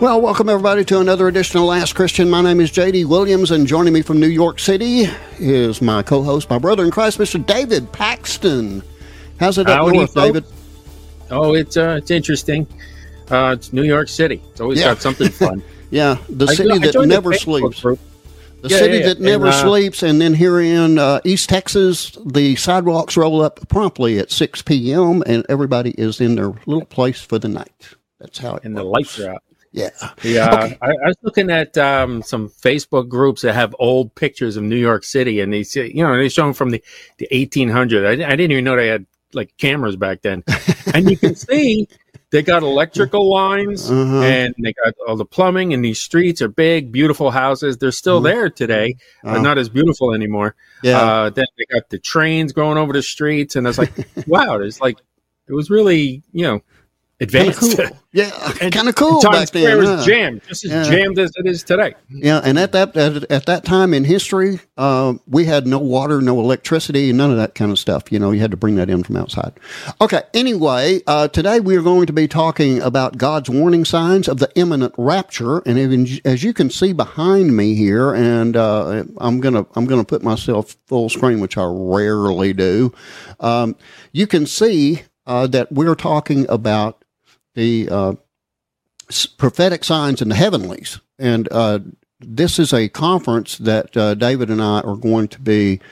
Well, welcome everybody to another edition of Last Christian. My name is J.D. Williams, and joining me from New York City is my co-host, my brother in Christ, Mr. David Paxton. How's it up north, David? Oh, it's interesting. It's New York City. It's always got something fun. Yeah, the city that never sleeps. The city that never sleeps, and then here in East Texas, the sidewalks roll up promptly at 6 p.m., and everybody is in their little place for the night. That's how it works. The lights are out. Yeah. Okay. I was looking at some Facebook groups that have old pictures of New York City, and they say, they show them from the 1800s. I didn't even know they had like cameras back then. And you can see they got electrical lines, and they got all the plumbing, and these streets are big, beautiful houses. They're still there today, but not as beautiful anymore. Yeah. Then they got the trains going over the streets, and I was like, wow, it was really, advanced. Kinda cool. Yeah, kind of cool back then. Times Square was jammed, just as jammed as it is today. Yeah, and at that time in history, we had no water, no electricity, none of that kind of stuff. You had to bring that in from outside. Okay, anyway, today we are going to be talking about God's warning signs of the imminent rapture, and even, as you can see behind me here, and I'm gonna put myself full screen, which I rarely do. You can see that we're talking about the prophetic signs in the heavenlies. And this is a conference that David and I are going to be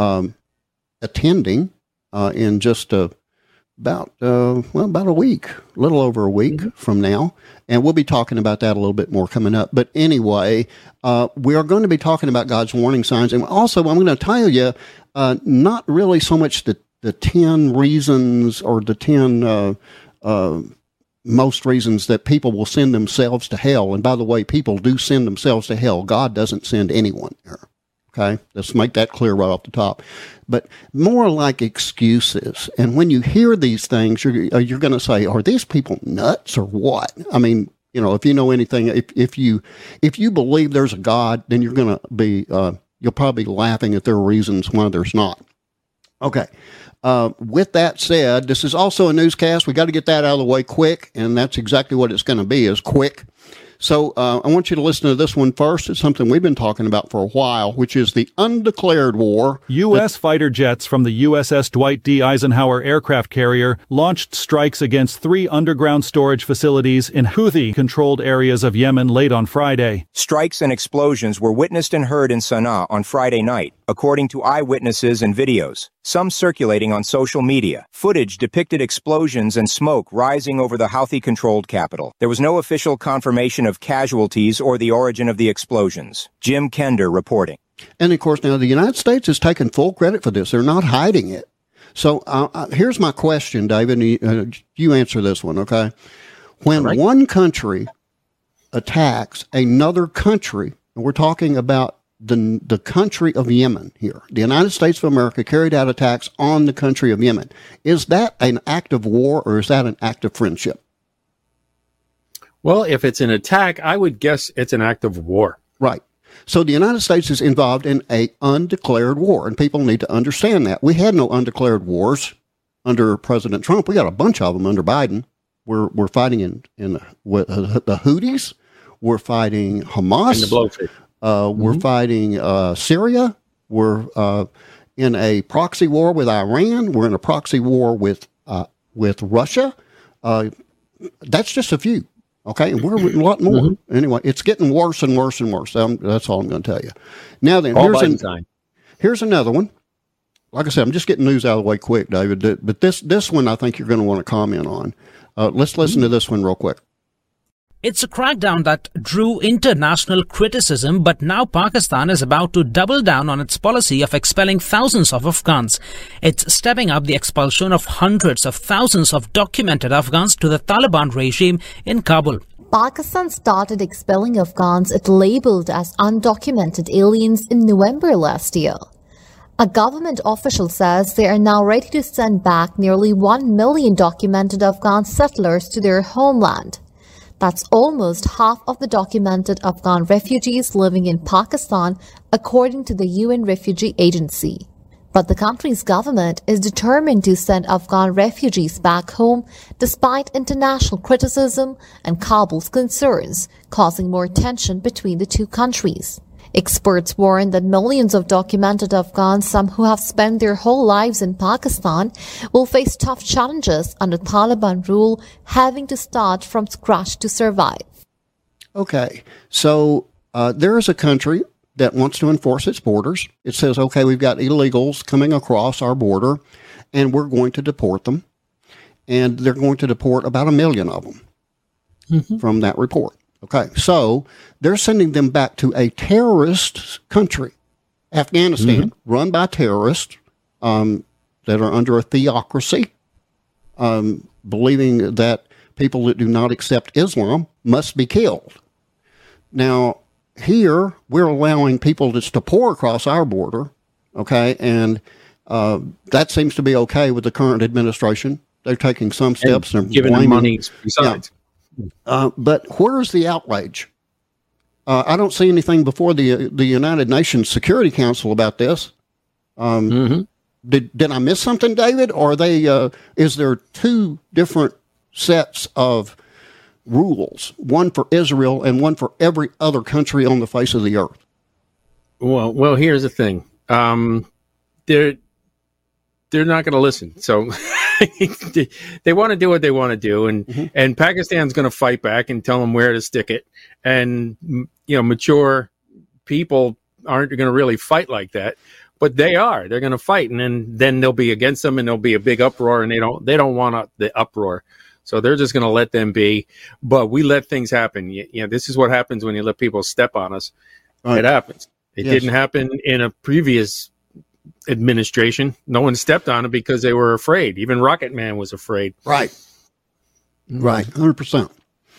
attending in just about a week, a little over a week from now. And we'll be talking about that a little bit more coming up. But anyway, we are going to be talking about God's warning signs. And also, I'm going to tell you, not really so much the 10 reasons or the 10 most reasons that people will send themselves to hell. And by the way, people do send themselves to hell. God doesn't send anyone there. Okay? Let's make that clear right off the top. But more like excuses. And when you hear these things, you're going to say, are these people nuts or what? I mean, if you know anything, if you believe there's a God, then you're going to be, you'll probably be laughing at their reasons why there's not. Okay. With that said, this is also a newscast. We got to get that out of the way quick, and that's exactly what it's going to be, is quick. So I want you to listen to this one first. It's something we've been talking about for a while, which is the undeclared war. U.S. fighter jets from the USS Dwight D. Eisenhower aircraft carrier launched strikes against 3 underground storage facilities in Houthi-controlled areas of Yemen late on Friday. Strikes and explosions were witnessed and heard in Sana'a on Friday night, according to eyewitnesses and videos, some circulating on social media. Footage depicted explosions and smoke rising over the Houthi-controlled capital. There was no official confirmation of casualties or the origin of the explosions. Jim Kender reporting. And of course, now the United States has taken full credit for this. They're not hiding it. So here's my question, David. You answer this one, okay? When one country attacks another country, and we're talking about the country of Yemen here. The United States of America carried out attacks on the country of Yemen. Is that an act of war, or is that an act of friendship? Well, if it's an attack, I would guess it's an act of war. Right. So the United States is involved in an undeclared war, and people need to understand that. We had no undeclared wars under President Trump. We got a bunch of them under Biden. We're fighting in with the Houthis. We're fighting Hamas. And the blowfish. We're fighting Syria. We're in a proxy war with Iran. We're in a proxy war with Russia. That's just a few. Okay, and we're a lot more. Anyway, it's getting worse and worse and worse. That's all I'm going to tell you. Now then, here's another one. Like I said, I'm just getting news out of the way quick, David. But this one I think you're going to want to comment on. Let's listen to this one real quick. It's a crackdown that drew international criticism, but now Pakistan is about to double down on its policy of expelling thousands of Afghans. It's stepping up the expulsion of hundreds of thousands of documented Afghans to the Taliban regime in Kabul. Pakistan started expelling Afghans it labeled as undocumented aliens in November last year. A government official says they are now ready to send back nearly 1 million documented Afghan settlers to their homeland. That's almost half of the documented Afghan refugees living in Pakistan, according to the UN Refugee Agency. But the country's government is determined to send Afghan refugees back home despite international criticism and Kabul's concerns, causing more tension between the two countries. Experts warn that millions of documented Afghans, some who have spent their whole lives in Pakistan, will face tough challenges under Taliban rule, having to start from scratch to survive. Okay, so there is a country that wants to enforce its borders. It says, okay, we've got illegals coming across our border, and we're going to deport them. And they're going to deport about 1 million of them from that report. Okay, so they're sending them back to a terrorist country, Afghanistan, run by terrorists that are under a theocracy, believing that people that do not accept Islam must be killed. Now, here, we're allowing people just to pour across our border, okay, and that seems to be okay with the current administration. They're taking some steps. And giving them money besides. Yeah. But where's the outrage? I don't see anything before the United Nations Security Council about this. Did I miss something, David? Or are they? Is there two different sets of rules, one for Israel and one for every other country on the face of the earth? Well, here's the thing. They're not going to listen. So they want to do what they want to do, and Pakistan's going to fight back and tell them where to stick it. And mature people aren't going to really fight like that, but they are. They're going to fight, and then they'll be against them, and there'll be a big uproar, and they don't want the uproar. So they're just going to let them be. But we let things happen. This is what happens when you let people step on us. Right. It happens. It didn't happen in a previous administration. No one stepped on it because they were afraid. Even Rocket Man was afraid. Right. Right. 100%.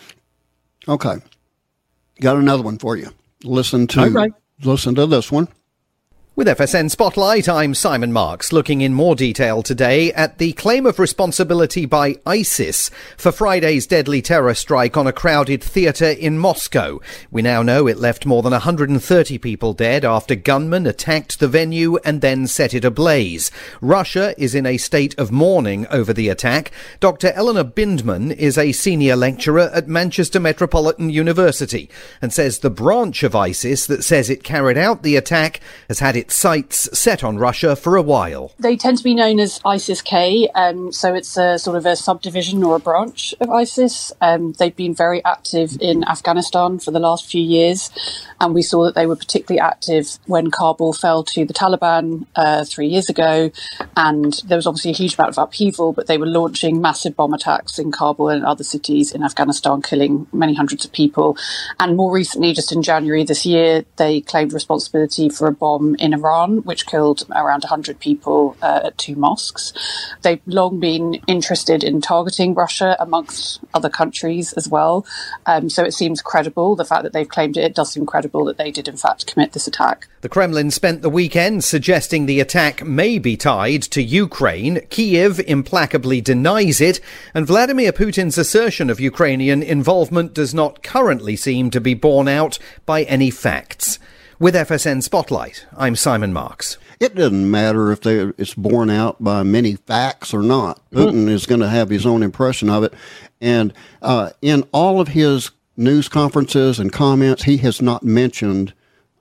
Okay. Got another one for you. Listen to this one. With FSN Spotlight, I'm Simon Marks, looking in more detail today at the claim of responsibility by ISIS for Friday's deadly terror strike on a crowded theatre in Moscow. We now know it left more than 130 people dead after gunmen attacked the venue and then set it ablaze. Russia is in a state of mourning over the attack. Dr. Eleanor Bindman is a senior lecturer at Manchester Metropolitan University and says the branch of ISIS that says it carried out the attack has had its sights set on Russia for a while. They tend to be known as ISIS-K, so it's a sort of a subdivision or a branch of ISIS. They've been very active in Afghanistan for the last few years, and we saw that they were particularly active when Kabul fell to the Taliban 3 years ago, and there was obviously a huge amount of upheaval, but they were launching massive bomb attacks in Kabul and other cities in Afghanistan, killing many hundreds of people. And more recently, just in January this year, they claimed responsibility for a bomb in Iran, which killed around 100 people at 2 mosques. They've long been interested in targeting Russia amongst other countries as well. So it seems credible. The fact that they've claimed it does seem credible that they did in fact commit this attack. The Kremlin spent the weekend suggesting the attack may be tied to Ukraine. Kyiv implacably denies it, and Vladimir Putin's assertion of Ukrainian involvement does not currently seem to be borne out by any facts. With FSN Spotlight, I'm Simon Marks. It doesn't matter if it's borne out by many facts or not. Putin is going to have his own impression of it. And in all of his news conferences and comments, he has not mentioned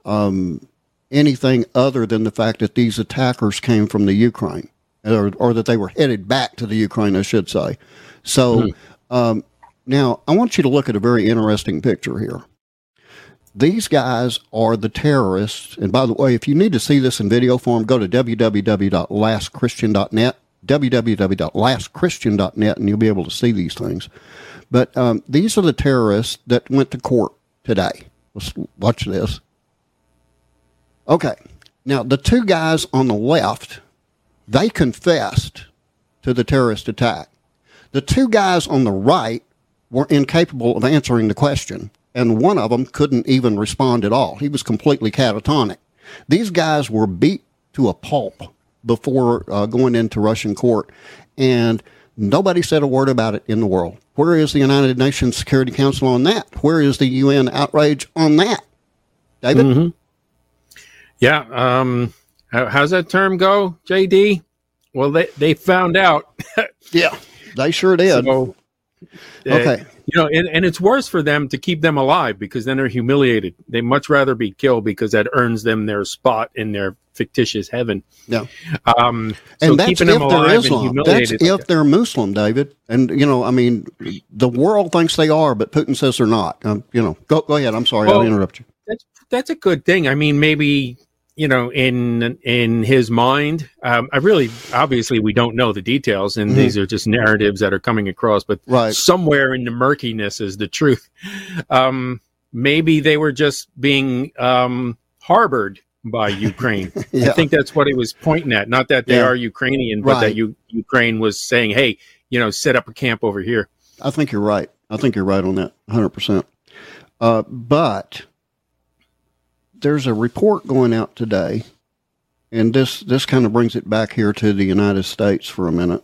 anything other than the fact that these attackers came from the Ukraine, or that they were headed back to the Ukraine, I should say. So now I want you to look at a very interesting picture here. These guys are the terrorists. And by the way, if you need to see this in video form, go to www.lastchristian.net, www.lastchristian.net, and you'll be able to see these things. But these are the terrorists that went to court today. Let's watch this. Okay. Now, the two guys on the left, they confessed to the terrorist attack. The two guys on the right were incapable of answering the question. And one of them couldn't even respond at all. He was completely catatonic. These guys were beat to a pulp before going into Russian court, and nobody said a word about it in the world. Where is the United Nations Security Council on that? Where is the UN outrage on that? David? Yeah, how's that term go, JD? Well, they found out. Yeah, they sure did. So, okay. And it's worse for them to keep them alive because then they're humiliated. They much rather be killed because that earns them their spot in their fictitious heaven. Yeah. And that's keeping them if they're alive Islam. and That's humiliated. if they're Muslim, David. And, the world thinks they are, but Putin says they're not. Go ahead. I'm sorry. I'll interrupt you. That's a good thing. I mean, maybe, in his mind, obviously we don't know the details, and these are just narratives that are coming across, but somewhere in the murkiness is the truth. Maybe they were just being harbored by Ukraine. Yeah. I think that's what he was pointing at. Not that they are Ukrainian, but that Ukraine was saying, hey, set up a camp over here. I think you're right. I think you're right on that, 100%. But there's a report going out today, and this kind of brings it back here to the United States for a minute.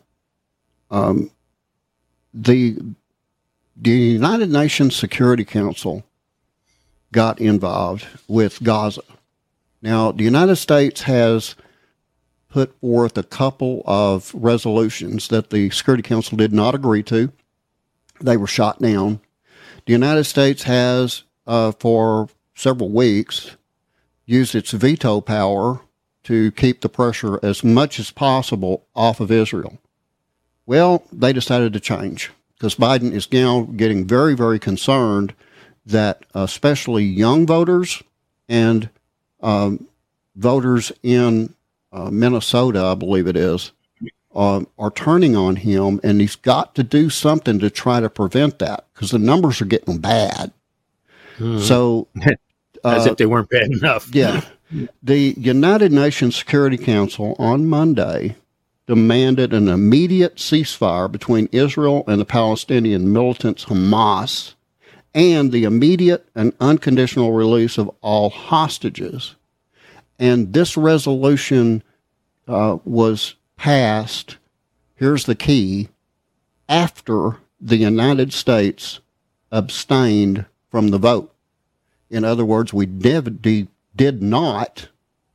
The United Nations Security Council got involved with Gaza. Now, the United States has put forth a couple of resolutions that the Security Council did not agree to. They were shot down. The United States has, for several weeks, used its veto power to keep the pressure as much as possible off of Israel. Well, they decided to change because Biden is now getting very, very concerned that especially young voters and voters in Minnesota, I believe it is, are turning on him, and he's got to do something to try to prevent that because the numbers are getting bad. So, as if they weren't bad enough. Yeah. The United Nations Security Council on Monday demanded an immediate ceasefire between Israel and the Palestinian militants Hamas and the immediate and unconditional release of all hostages. And this resolution was passed, here's the key, after the United States abstained from the vote. In other words, we did not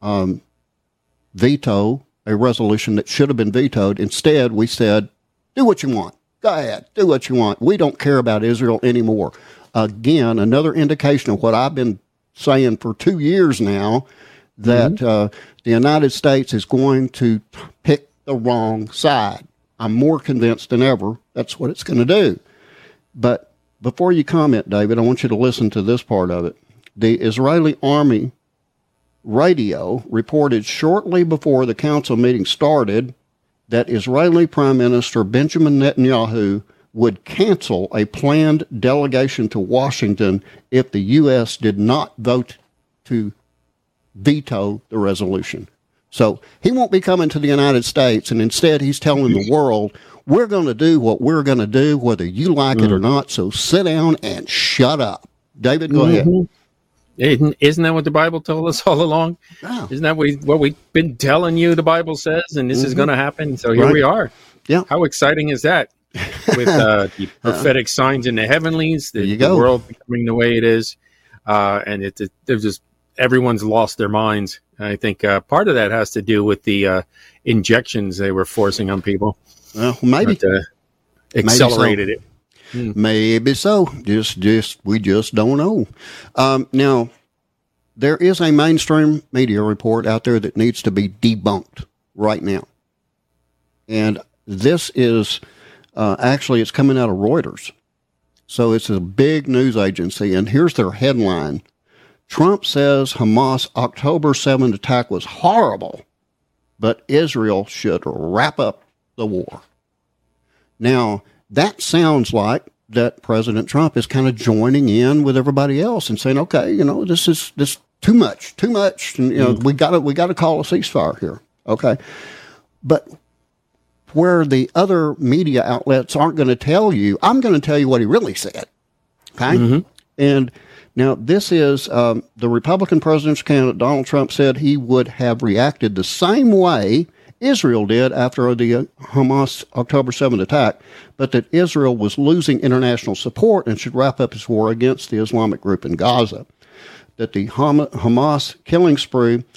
veto a resolution that should have been vetoed. Instead, we said, do what you want. Go ahead. Do what you want. We don't care about Israel anymore. Again, another indication of what I've been saying for 2 years now, that the United States is going to pick the wrong side. I'm more convinced than ever that's what it's going to do. But before you comment, David, I want you to listen to this part of it. The Israeli Army radio reported shortly before the council meeting started that Israeli Prime Minister Benjamin Netanyahu would cancel a planned delegation to Washington if the U.S. did not vote to veto the resolution. So he won't be coming to the United States, and instead he's telling the world, we're going to do what we're going to do, whether you like it or not, so sit down and shut up. David, go ahead. Isn't that what the Bible told us all along? Wow. Isn't that what we've been telling you the Bible says, and this is going to happen? So here we are. Yeah. How exciting is that? With the prophetic signs in the heavenlies, the world becoming the way it is, and they're just everyone's lost their minds. I think part of that has to do with the injections they were forcing on people. Well, maybe accelerated it. Maybe so. We just don't know. Now, there is a mainstream media report out there that needs to be debunked right now, and this is actually it's coming out of Reuters, so it's a big news agency, and here's their headline. Trump says Hamas October 7th attack was horrible, but Israel should wrap up the war. Now, that sounds like that President Trump is kind of joining in with everybody else and saying, okay, this is too much, and we got to call a ceasefire here. Okay. But where the other media outlets aren't going to tell you, I'm going to tell you what he really said. Okay. And now, this is the Republican presidential candidate Donald Trump said he would have reacted the same way Israel did after the Hamas October 7th attack, but that Israel was losing international support and should wrap up its war against the Islamic group in Gaza. That the Hamas killing spree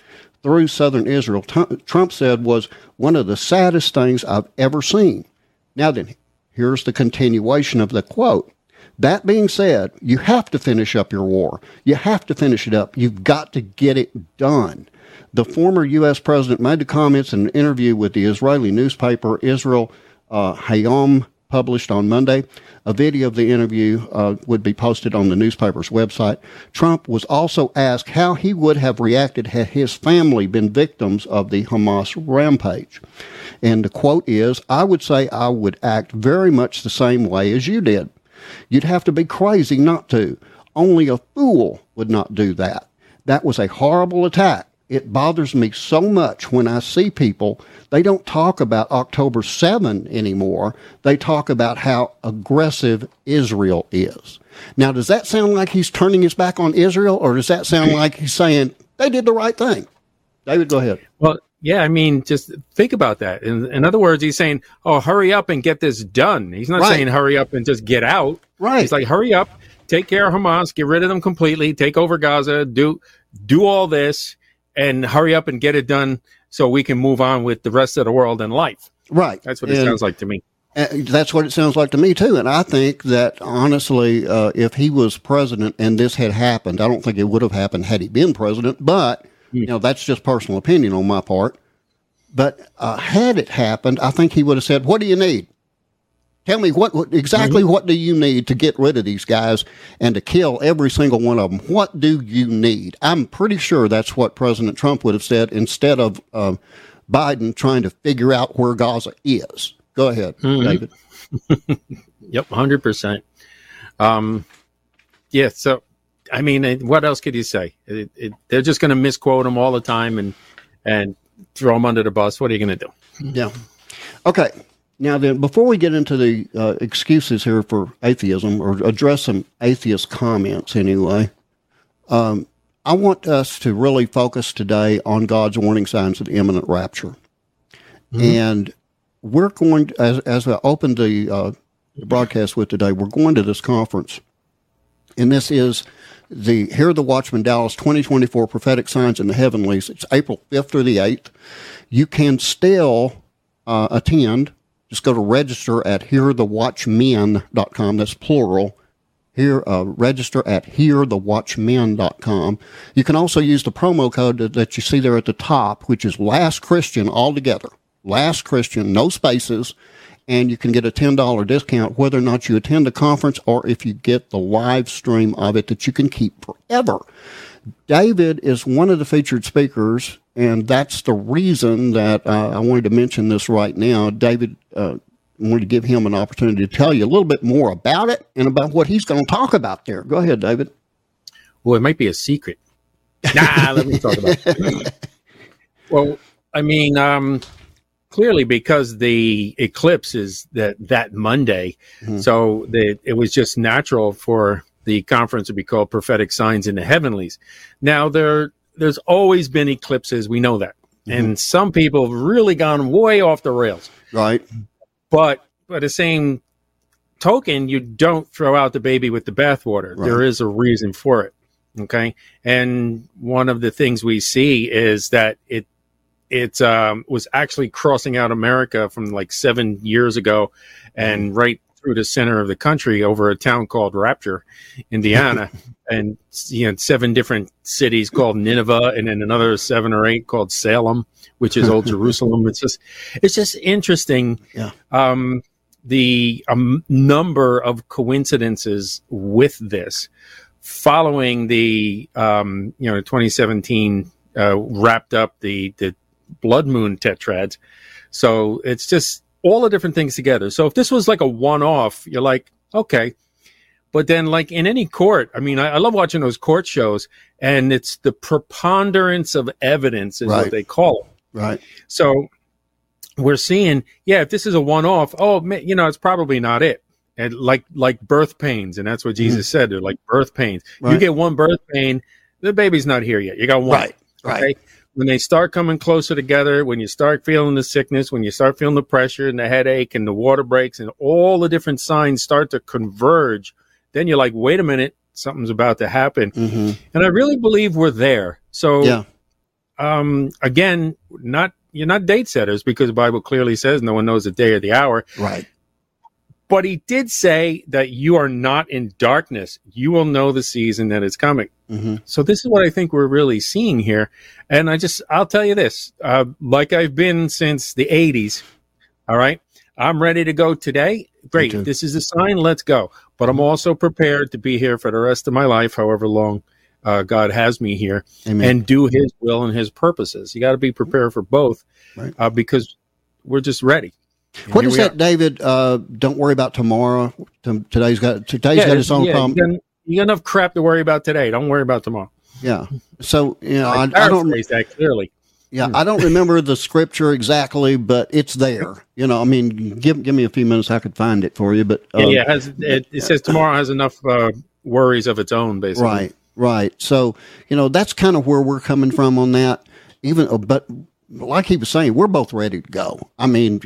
through southern Israel, Trump said was one of the saddest things I've ever seen. Now then, here's the continuation of the quote. That being said, you have to finish up your war. You have to finish it up. You've got to get it done. The former U.S. president made the comments in an interview with the Israeli newspaper Israel Hayom, published on Monday. A video of the interview would be posted on the newspaper's website. Trump was also asked how he would have reacted had his family been victims of the Hamas rampage. And the quote is, I would say I would act very much the same way as you did. You'd have to be crazy not to. Only a fool would not do that. That was a horrible attack. It bothers me so much when I see people, they don't talk about October 7 anymore. They talk about how aggressive Israel is. Now, does that sound like he's turning his back on Israel, or does that sound like he's saying they did the right thing? David, go ahead. Well, yeah, I mean, just think about that. In other words, he's saying, oh, hurry up and get this done. He's not saying hurry up and just get out. Right. He's like, hurry up, take care of Hamas, get rid of them completely, take over Gaza, do all this, and hurry up and get it done so we can move on with the rest of the world and life. Right. That's what it sounds like to me. That's what it sounds like to me, too. And I think that, honestly, if he was president and this had happened, I don't think it would have happened had he been president. But, you know, that's just personal opinion on my part. But had it happened, I think he would have said, what do you need? Tell me what do you need to get rid of these guys and to kill every single one of them? What do you need? I'm pretty sure that's what President Trump would have said instead of Biden trying to figure out where Gaza is. Go ahead, David. Yep, 100%. Yeah, so, I mean, what else could you say? They're just going to misquote him all the time and throw him under the bus. What are you going to do? Yeah. Okay. Now then, before we get into the excuses here for atheism, or address some atheist comments anyway, I want us to really focus today on God's warning signs of the imminent rapture. Mm-hmm. And we're going to, as I opened the broadcast with today, we're going to this conference. And this is the Hear the Watchman Dallas 2024 Prophetic Signs in the Heavenlies. It's April 5th through the 8th. You can still attend. Just go to register at hearthewatchmen.com. That's plural. Register at hearthewatchmen.com. You can also use the promo code that you see there at the top, which is Last Christian altogether. Last Christian, no spaces. And you can get a $10 discount whether or not you attend the conference or if you get the live stream of it that you can keep forever. David is one of the featured speakers, and that's the reason that I wanted to mention this right now. David, I wanted to give him an opportunity to tell you a little bit more about it and about what he's going to talk about there. Go ahead, David. Well, it might be a secret. Let me talk about it. Well, I mean, clearly because the eclipse is that Monday, so it was just natural for the conference would be called Prophetic Signs in the Heavenlies. Now, there's always been eclipses. We know that. And some people have really gone way off the rails. Right. But by the same token, you don't throw out the baby with the bathwater. Right. There is a reason for it. Okay. And one of the things we see is that it was actually crossing out America from like 7 years ago and right through the center of the country over a town called Rapture, Indiana, and 7 different cities called Nineveh, and then another 7 or 8 called Salem, which is Old Jerusalem. It's just interesting. Yeah. The number of coincidences with this following the 2017 wrapped up the blood moon tetrads. So it's just all the different things together. So if this was like a one-off, you're like, okay. But then like in any court, I mean, I love watching those court shows, and it's the preponderance of evidence is what they call it. Right. So we're seeing, if this is a one-off, it's probably not it. And like birth pains, and that's what Jesus said. They're like birth pains. Right. You get one birth pain, the baby's not here yet. You got one. Right. Okay? Right. When they start coming closer together, when you start feeling the sickness, when you start feeling the pressure and the headache and the water breaks and all the different signs start to converge, then you're like, wait a minute, something's about to happen. And I really believe we're there. So again, you're not date setters, because the Bible clearly says no one knows the day or the hour. Right. But he did say that you are not in darkness. You will know the season that is coming. Mm-hmm. So this is what I think we're really seeing here. And I'll tell you this, like I've been since the 80s. All right. I'm ready to go today. Great. This is a sign. Let's go. But I'm also prepared to be here for the rest of my life, however long God has me here. Amen. And do his will and his purposes. You got to be prepared for both, right. Because we're just ready. What is that, David? Don't worry about tomorrow. Today's got its own problem. You got enough crap to worry about today. Don't worry about tomorrow. Yeah. So, I don't phrase that clearly. Yeah, I don't remember the scripture exactly, but it's there. I mean, give me a few minutes, I could find it for you. But it says tomorrow has enough worries of its own, basically. Right. So, that's kind of where we're coming from on that. But like he was saying, we're both ready to go. I mean,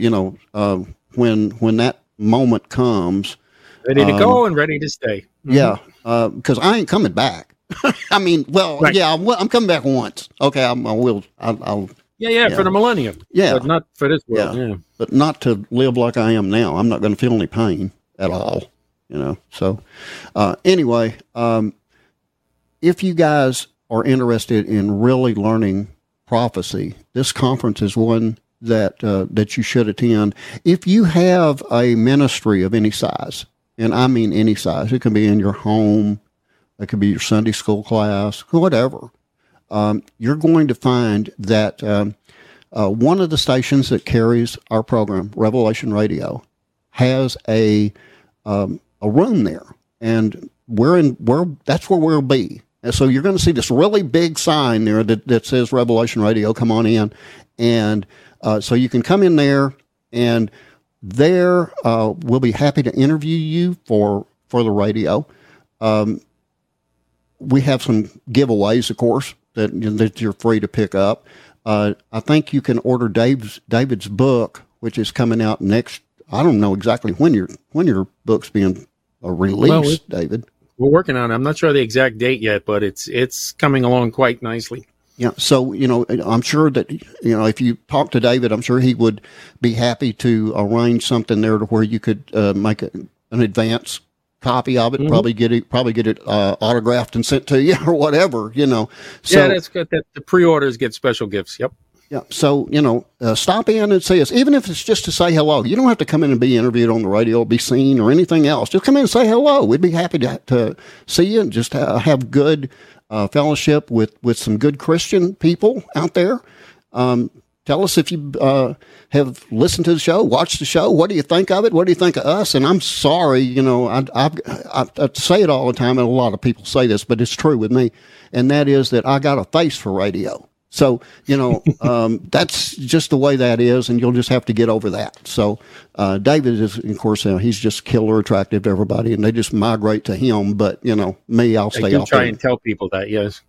when that moment comes, ready to go and ready to stay. Mm-hmm. Yeah, because I ain't coming back. I mean, right. Yeah, I'm coming back once. Okay, I'll for the millennium. Yeah, but not for this world. Yeah. But not to live like I am now. I'm not going to feel any pain at all. So anyway, if you guys are interested in really learning prophecy, this conference is one that you should attend. If you have a ministry of any size, and I mean any size, it can be in your home, it could be your Sunday school class, whatever. You're going to find that one of the stations that carries our program, Revelation Radio, has a room there, and that's where we'll be. And so you're going to see this really big sign there that says Revelation Radio. Come on in, and so you can come in there, and there we'll be happy to interview you for the radio. We have some giveaways, of course, that you're free to pick up. I think you can order David's book, which is coming out next. I don't know exactly when your book's being released, David. We're working on it. I'm not sure the exact date yet, but it's coming along quite nicely. Yeah. So, I'm sure that, if you talk to David, I'm sure he would be happy to arrange something there to where you could make an advance copy of it, mm-hmm. probably get it autographed and sent to you or whatever, So, yeah, that's good. The pre-orders get special gifts. Yep. Yeah. So, stop in and see us, even if it's just to say hello. You don't have to come in and be interviewed on the radio, be seen or anything else. Just come in and say hello. We'd be happy to see you and just have good fellowship with some good Christian people out there. Tell us if you have listened to the show, watched the show. What do you think of it? What do you think of us? And I'm sorry, I say it all the time, and a lot of people say this, but it's true with me, and that is that I got a face for radio. So, that's just the way that is, and you'll just have to get over that. So, David is, of course, he's just killer attractive to everybody, and they just migrate to him. But, me, I'll stay off. Try and tell people that, yes.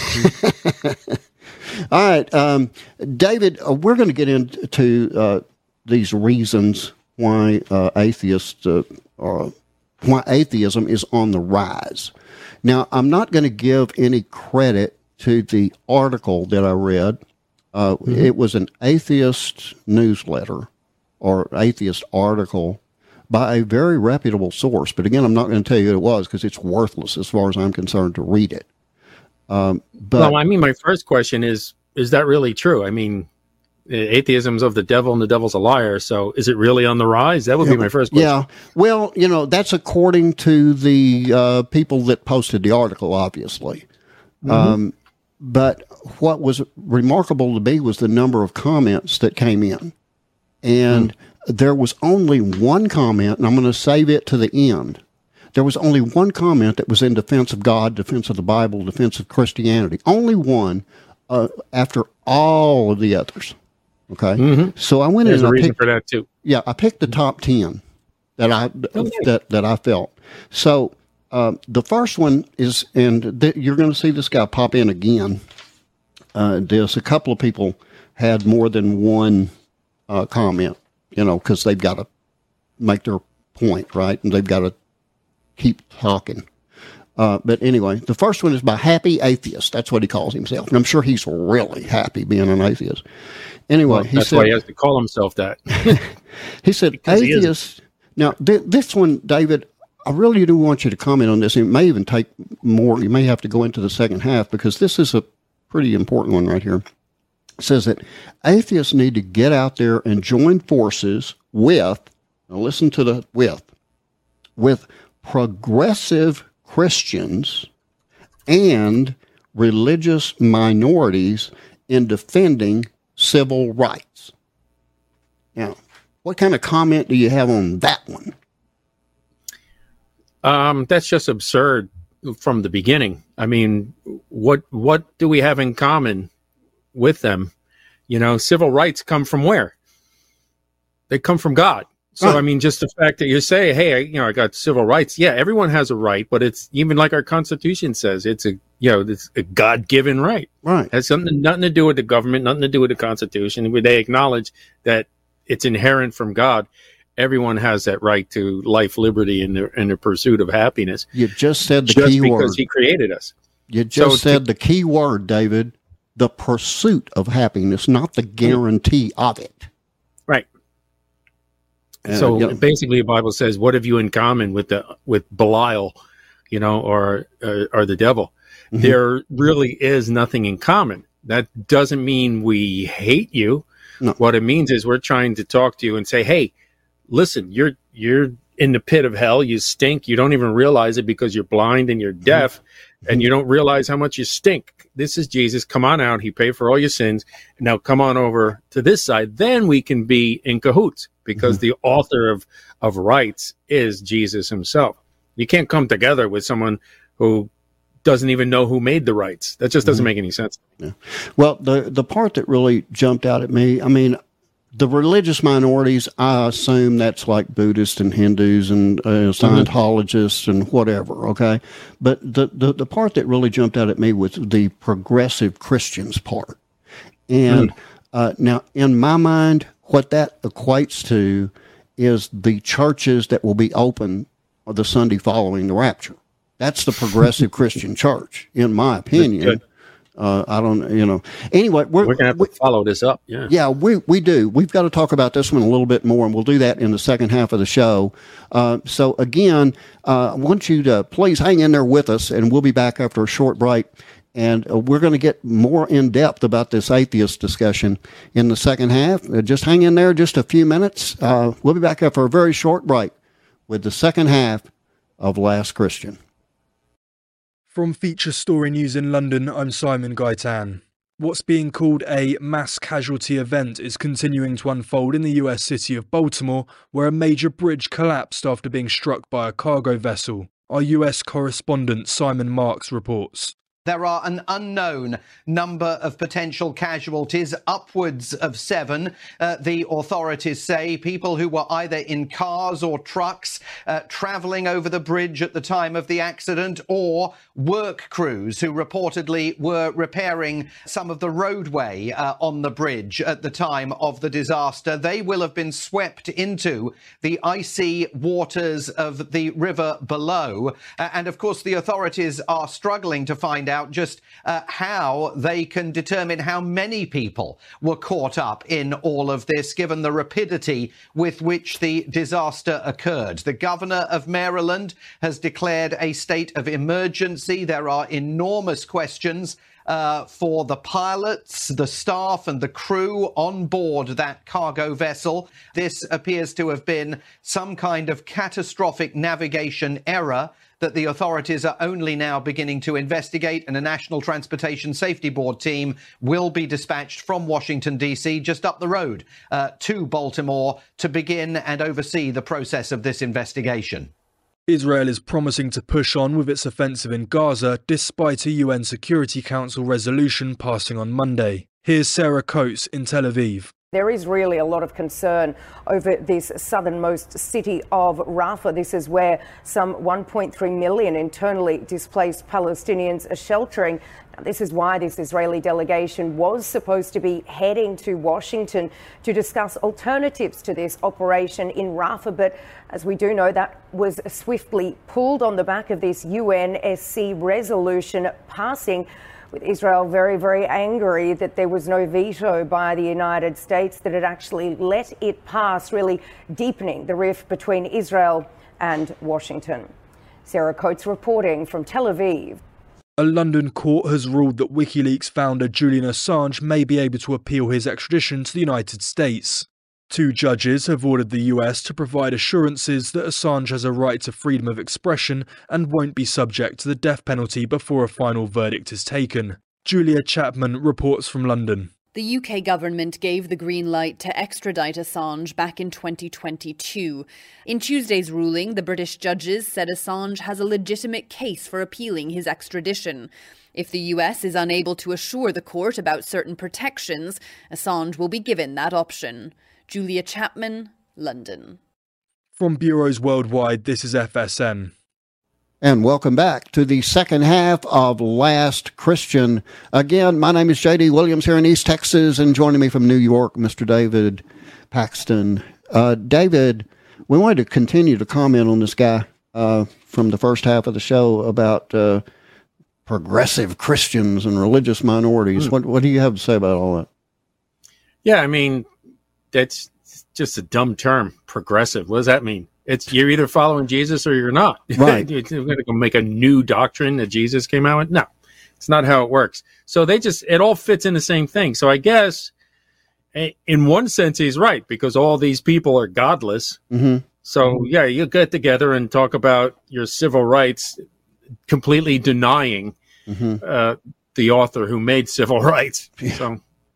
All right, David, we're going to get into these reasons why atheists or why atheism is on the rise. Now, I'm not going to give any credit to the article that I read. It was an atheist newsletter or atheist article by a very reputable source. But again, I'm not going to tell you who it was because it's worthless as far as I'm concerned to read it. Well, I mean, my first question is that really true? I mean, atheism's of the devil and the devil's a liar. So is it really on the rise? That would be my first question. Yeah. Well, that's according to the people that posted the article, obviously. Mm-hmm. But what was remarkable to me was the number of comments that came in. And there was only one comment, and I'm going to save it to the end. There was only one comment that was in defense of God, defense of the Bible, defense of Christianity. Only one after all of the others. Okay? Mm-hmm. So I went in and I picked for that too. Yeah, I picked the top 10 that I felt. So the first one is, and you're going to see this guy pop in again. There's a couple of people had more than one comment, because they've got to make their point, right? And they've got to keep talking. But anyway, the first one is by Happy Atheist. That's what he calls himself. And I'm sure he's really happy being an atheist. Anyway, well, that's why he has to call himself that. He said, atheist. Now, this one, David, I really do want you to comment on this. It may even take more. You may have to go into the second half because this is a pretty important one right here. It says that atheists need to get out there and join forces with, now listen to the with progressive Christians and religious minorities in defending civil rights. Now, what kind of comment do you have on that one? That's just absurd from the beginning. I mean, what do we have in common with them? You know, civil rights come from where? They come from God. So, I mean, just the fact that you say, hey, I got civil rights. Yeah, everyone has a right, but it's even like our Constitution says, it's a God-given right. Right. It has nothing to do with the government, nothing to do with the Constitution. They acknowledge that it's inherent from God. Everyone has that right to life, liberty, and the pursuit of happiness. You just said the key word. Because he created us. You just said the key word, David, the pursuit of happiness, not the guarantee of it. Right. So basically, the Bible says, "What have you in common with Belial, or the devil?" Mm-hmm. There really is nothing in common. That doesn't mean we hate you. No. What it means is we're trying to talk to you and say, "Hey, listen, you're in the pit of hell. You stink. You don't even realize it because you're blind and you're deaf, mm-hmm. and you don't realize how much you stink. This is Jesus. Come on out. He paid for all your sins. Now come on over to this side. Then we can be in cahoots." Because the author of rights is Jesus himself. You can't come together with someone who doesn't even know who made the rights. That just doesn't make any sense. Yeah. Well, the part that really jumped out at me, I mean, the religious minorities, I assume that's like Buddhists and Hindus and Scientologists and whatever, okay? But the part that really jumped out at me was the progressive Christians part. And now, in my mind, what that equates to is the churches that will be open the Sunday following the rapture. That's the progressive Christian church, in my opinion. I don't, Anyway, we're going to have to follow this up. Yeah. Yeah, we do. We've got to talk about this one a little bit more, and we'll do that in the second half of the show. So again, I want you to please hang in there with us, and we'll be back after a short break. And we're going to get more in depth about this atheist discussion in the second half. Just hang in there just a few minutes. We'll be back after a very short break with the second half of Last Christian. From Feature Story News in London, I'm Simon Gaitan. What's being called a mass casualty event is continuing to unfold in the US city of Baltimore, where a major bridge collapsed after being struck by a cargo vessel. Our US correspondent Simon Marks reports. There are an unknown number of potential casualties, upwards of 7. The authorities say people who were either in cars or trucks travelling over the bridge at the time of the accident, or work crews who reportedly were repairing some of the roadway on the bridge at the time of the disaster. They will have been swept into the icy waters of the river below. And of course, the authorities are struggling to find out just how they can determine how many people were caught up in all of this, given the rapidity with which the disaster occurred. The governor of Maryland has declared a state of emergency. There are enormous questions for the pilots, the staff and the crew on board that cargo vessel. This appears to have been some kind of catastrophic navigation error that the authorities are only now beginning to investigate, and a National Transportation Safety Board team will be dispatched from Washington, D.C., just up the road to Baltimore to begin and oversee the process of this investigation. Israel is promising to push on with its offensive in Gaza despite a UN Security Council resolution passing on Monday. Here's Sarah Coates in Tel Aviv. There is really a lot of concern over this southernmost city of Rafah. This is where some 1.3 million internally displaced Palestinians are sheltering. Now, this is why this Israeli delegation was supposed to be heading to Washington to discuss alternatives to this operation in Rafah. But as we do know, that was swiftly pulled on the back of this UNSC resolution passing, with Israel very, very angry that there was no veto by the United States, that it actually let it pass, really deepening the rift between Israel and Washington. Sarah Coates reporting from Tel Aviv. A London court has ruled that WikiLeaks founder Julian Assange may be able to appeal his extradition to the United States. 2 judges have ordered the US to provide assurances that Assange has a right to freedom of expression and won't be subject to the death penalty before a final verdict is taken. Julia Chapman reports from London. The UK government gave the green light to extradite Assange back in 2022. In Tuesday's ruling, the British judges said Assange has a legitimate case for appealing his extradition. If the US is unable to assure the court about certain protections, Assange will be given that option. Julia Chapman, London. From bureaus worldwide, this is FSN. And welcome back to the second half of Last Christian. Again, my name is J.D. Williams here in East Texas, and joining me from New York, Mr. David Paxton. David, we wanted to continue to comment on this guy from the first half of the show about progressive Christians and religious minorities. What do you have to say about all that? Yeah, I mean, that's just a dumb term, progressive. What does that mean? It's you're either following Jesus or you're not. Right. You're going to go make a new doctrine that Jesus came out with? No, it's not how it works. So it all fits in the same thing. So I guess in one sense, he's right, because all these people are godless. Mm-hmm. So yeah, you get together and talk about your civil rights, completely denying the author who made civil rights. Yeah. So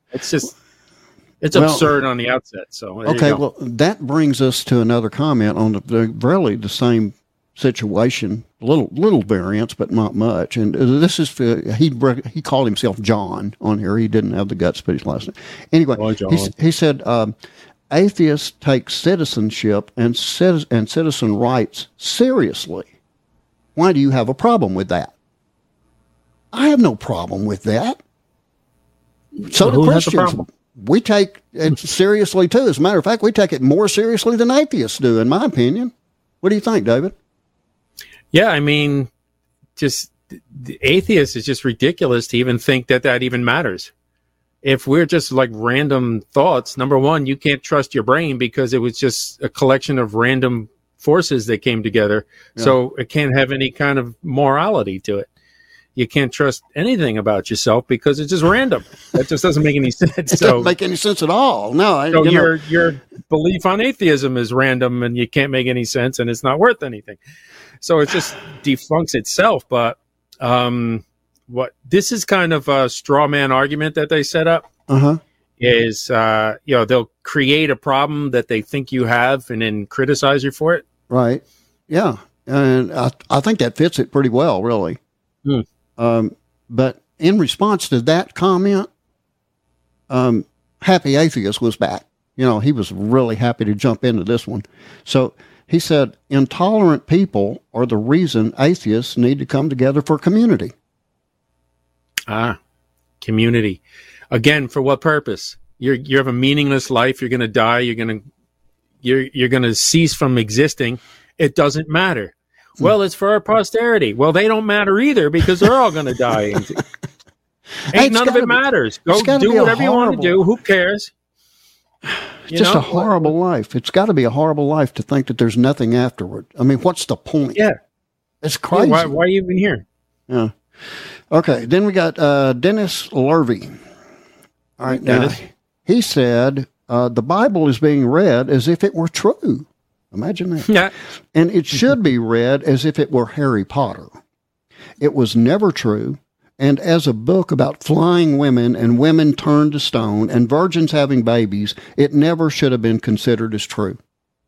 it's absurd on the outset. So okay, well, that brings us to another comment on really the same situation, little variance, but not much. And this is he called himself John on here. He didn't have the guts to put his last name. Anyway, he said atheists take citizenship and citizen rights seriously. Why do you have a problem with that? I have no problem with that. So do Christians. We take it seriously, too. As a matter of fact, we take it more seriously than atheists do, in my opinion. What do you think, David? Yeah, I mean, just the atheist is just ridiculous to even think that even matters. If we're just like random thoughts, number one, you can't trust your brain because it was just a collection of random forces that came together. Yeah. So it can't have any kind of morality to it. You can't trust anything about yourself because it's just random. That just doesn't make any sense. It doesn't make any sense at all. No. So your belief on atheism is random and you can't make any sense and it's not worth anything. So it just defunks itself. But this is kind of a straw man argument that they set up. Is they'll create a problem that they think you have and then criticize you for it. Right. Yeah. And I think that fits it pretty well, really. But in response to that comment, Happy Atheist was back. He was really happy to jump into this one. So he said, intolerant people are the reason atheists need to come together for community. Community. Again, for what purpose? You have a meaningless life. You're going to die. You're going to cease from existing. It doesn't matter. Well, it's for our posterity. Well, they don't matter either because they're all going to die. None of it matters. Go do whatever you want to do. Who cares? It's just a horrible life. It's got to be a horrible life to think that there's nothing afterward. I mean, what's the point? Yeah. It's crazy. Why are you even here? Yeah. Okay. Then we got Dennis Lurvey. All right. Now, he said the Bible is being read as if it were true. Imagine that. Yeah. And it should be read as if it were Harry Potter. It was never true. And as a book about flying women and women turned to stone and virgins having babies, it never should have been considered as true.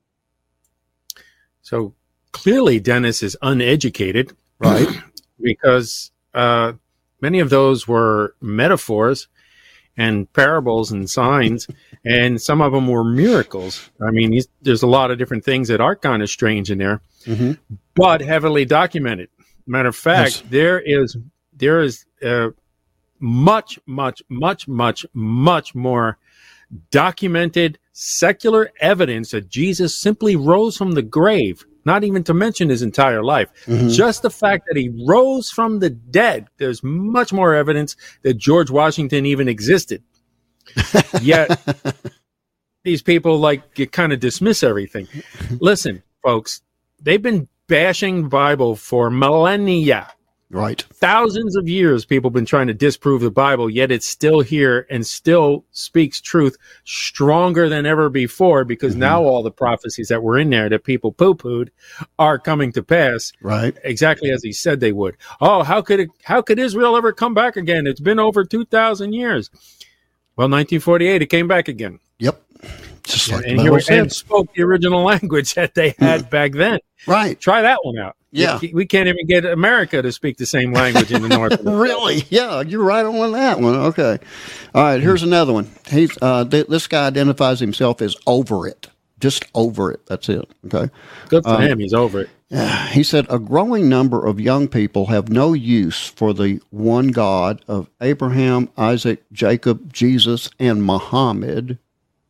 So clearly Dennis is uneducated. Right. Because many of those were metaphors. and parables and signs, and some of them were miracles. I mean, there's a lot of different things that are kind of strange in there, but heavily documented. Matter of fact, there is much more documented secular evidence that Jesus simply rose from the grave, not even to mention his entire life. Just the fact that he rose from the dead, there's much more evidence that George Washington even existed. Yet these people kind of dismiss everything. Listen, folks, they've been bashing the Bible for millennia. Right. Thousands of years people have been trying to disprove the Bible, yet it's still here and still speaks truth stronger than ever before, because now all the prophecies that were in there that people poo-pooed are coming to pass. Right. Exactly as he said they would. Oh, how could Israel ever come back again? It's been over 2,000 years. Well, 1948, it came back again. Yep. Just like and spoke the original language that they had back then. Right. Try that one out. Yeah. We can't even get America to speak the same language in the North. Really? Yeah, you're right on that one. Okay. All right, here's another one. He's this guy identifies himself as over it. Just over it. That's it. Okay. Good for him. He's over it. He said, a growing number of young people have no use for the one God of Abraham, Isaac, Jacob, Jesus, and Muhammad,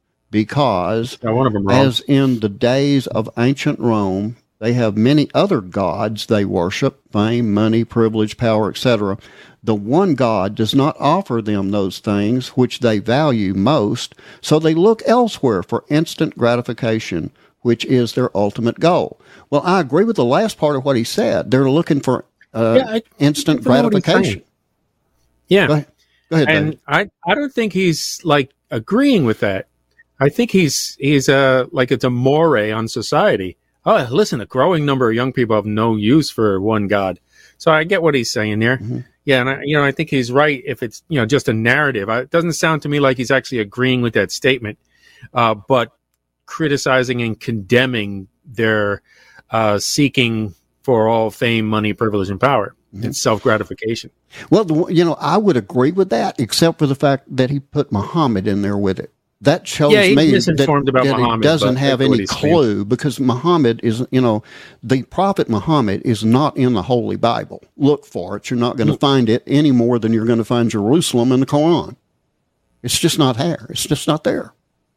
because, one of them wrong. As in the days of ancient Rome, they have many other gods they worship, fame, money, privilege, power, etc. The one God does not offer them those things which they value most, so they look elsewhere for instant gratification, which is their ultimate goal. Well, I agree with the last part of what he said. They're looking for instant gratification. Yeah. Go ahead, and David. I don't think he's agreeing with that. I think he's it's a moray on society. Oh, listen, a growing number of young people have no use for one God. So I get what he's saying there. Yeah, and I think he's right if it's just a narrative. It doesn't sound to me like he's actually agreeing with that statement, but criticizing and condemning their seeking for all fame, money, privilege, and power and self-gratification. Well, I would agree with that, except for the fact that he put Muhammad in there with it. That shows me that Muhammad, he doesn't have any clue, because Muhammad is, the prophet Muhammad is not in the Holy Bible. Look for it. You're not going to find it any more than you're going to find Jerusalem in the Quran. It's just not there. It's just not there.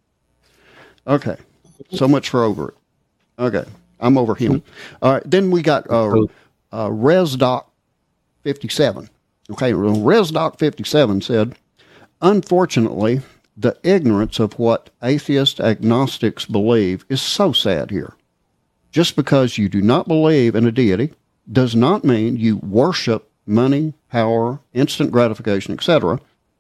Okay. So much for over it. Okay. I'm over him. All right. Then we got ResDoc 57. Okay. ResDoc 57 said, unfortunately, the ignorance of what atheist agnostics believe is so sad here. Just because you do not believe in a deity does not mean you worship money, power, instant gratification, etc.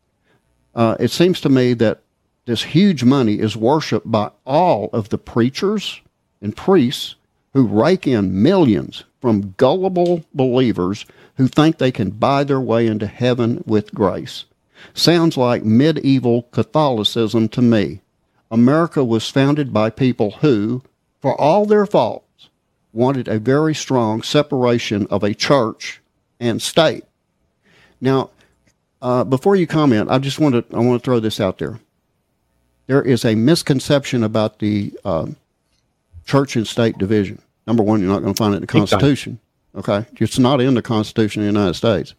It seems to me that this huge money is worshipped by all of the preachers and priests who rake in millions from gullible believers who think they can buy their way into heaven with grace. Sounds like medieval Catholicism to me. America was founded by people who, for all their faults, wanted a very strong separation of a church and state. Now, before you comment, I want to throw this out there. There is a misconception about the church and state division. Number one, you're not going to find it in the Constitution. Okay, it's not in the Constitution of the United States.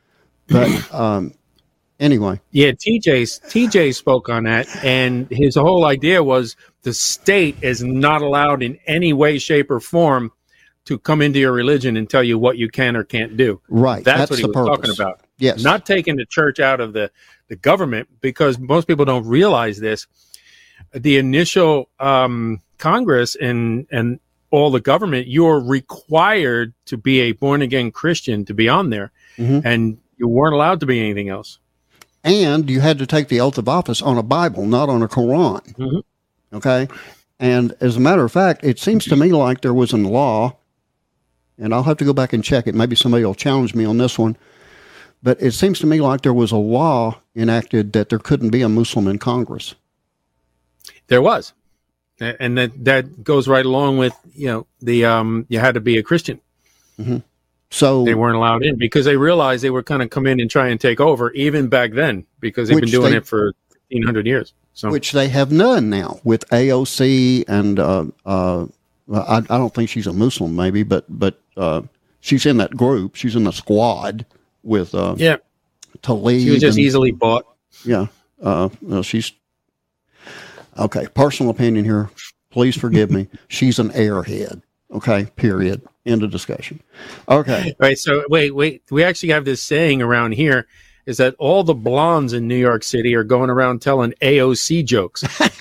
But anyway. Yeah, TJ spoke on that, and his whole idea was the state is not allowed in any way, shape, or form to come into your religion and tell you what you can or can't do. Right. That's what he was talking about. Yes. Not taking the church out of the government, because most people don't realize this. The initial Congress and all the government, you're required to be a born-again Christian to be on there, and you weren't allowed to be anything else. And you had to take the oath of office on a Bible, not on a Quran. Okay? And as a matter of fact, it seems to me like there was a law, and I'll have to go back and check it. Maybe somebody will challenge me on this one. But it seems to me like there was a law enacted that there couldn't be a Muslim in Congress. There was. And that goes right along with, you had to be a Christian. So they weren't allowed in because they realized they were kind of come in and try and take over even back then because they've been doing it for 1,500 years. So, which they have none now with AOC and I don't think she's a Muslim, maybe, but she's in that group. She's in the squad with Tlaib. She was just easily bought. Yeah, she's okay. Personal opinion here. Please forgive me. She's an airhead. Okay, period. End of discussion. Okay. All right. So wait. We actually have this saying around here is that all the blondes in New York City are going around telling AOC jokes.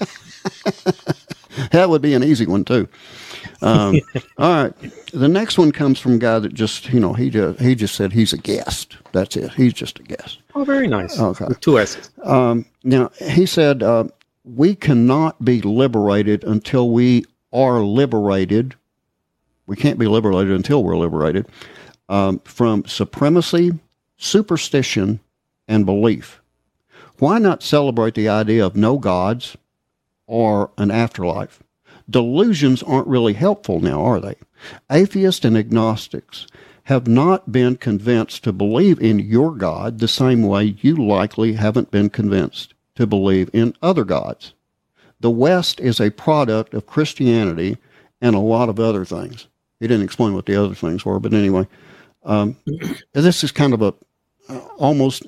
That would be an easy one too. All right. The next one comes from a guy that just, he just said he's a guest. That's it. He's just a guest. Oh, very nice. Okay. With 2 S's. Now, he said, we cannot be liberated until we are liberated. We can't be liberated until we're liberated from supremacy, superstition, and belief. Why not celebrate the idea of no gods or an afterlife? Delusions aren't really helpful now, are they? Atheists and agnostics have not been convinced to believe in your God the same way you likely haven't been convinced to believe in other gods. The West is a product of Christianity and a lot of other things. He didn't explain what the other things were, but anyway, this is kind of a almost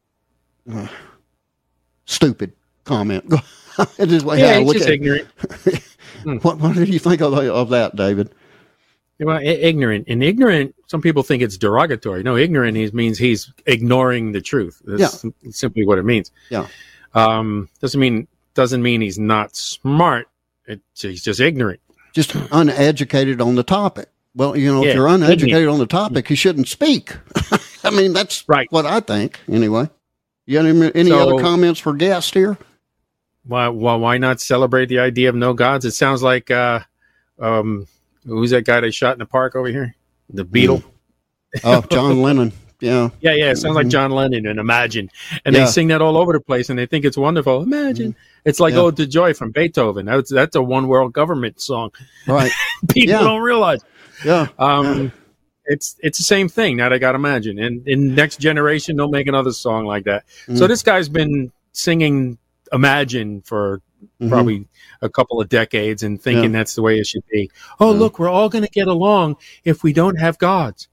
stupid comment. It is like it's just ignorant. What did you think of that, David? Well, ignorant. And ignorant, some people think it's derogatory. No, ignorant means he's ignoring the truth. That's simply what it means. Yeah. Doesn't mean he's not smart. He's just ignorant. Just uneducated on the topic. Well, if you're uneducated on the topic, you shouldn't speak. I mean, that's right. What I think, anyway. You have any other comments for guests here? Why not celebrate the idea of no gods? It sounds like who's that guy they shot in the park over here? The Beatle. Oh, John Lennon. Yeah. Yeah. It sounds like John Lennon and Imagine. And they sing that all over the place and they think it's wonderful. Imagine. It's like Ode to Joy from Beethoven. That's a one world government song. Right. People don't realize. Yeah. It's the same thing. Now they got Imagine. And in next generation, they'll make another song like that. So this guy's been singing Imagine for probably a couple of decades and thinking that's the way it should be. Oh, look, we're all going to get along if we don't have gods.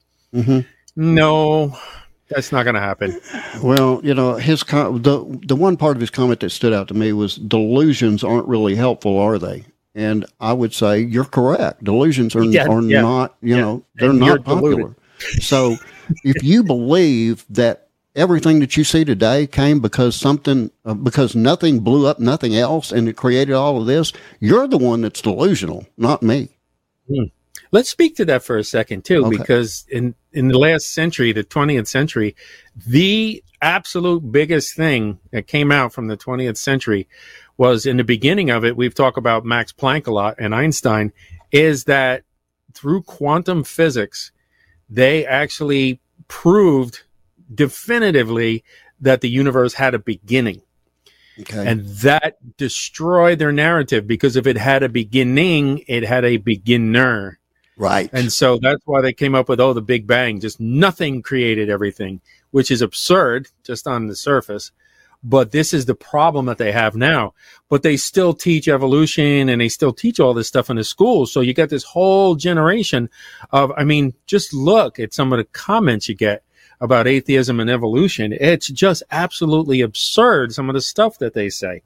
No, that's not going to happen. Well, his the one part of his comment that stood out to me was delusions aren't really helpful, are they? And I would say you're correct. Delusions are not, they're not popular. So if you believe that everything that you see today came because nothing blew up, nothing else, and it created all of this, you're the one that's delusional, not me. Let's speak to that for a second, too, because in the last century, the 20th century, the absolute biggest thing that came out from the 20th century was, in the beginning of it, we've talked about Max Planck a lot and Einstein, is that through quantum physics, they actually proved definitively that the universe had a beginning. And that destroyed their narrative, because if it had a beginning, it had a beginner. Right. And so that's why they came up with, the Big Bang. Just nothing created everything, which is absurd just on the surface. But this is the problem that they have now. But they still teach evolution and they still teach all this stuff in the schools. So you got this whole generation of, just look at some of the comments you get about atheism and evolution. It's just absolutely absurd, some of the stuff that they say,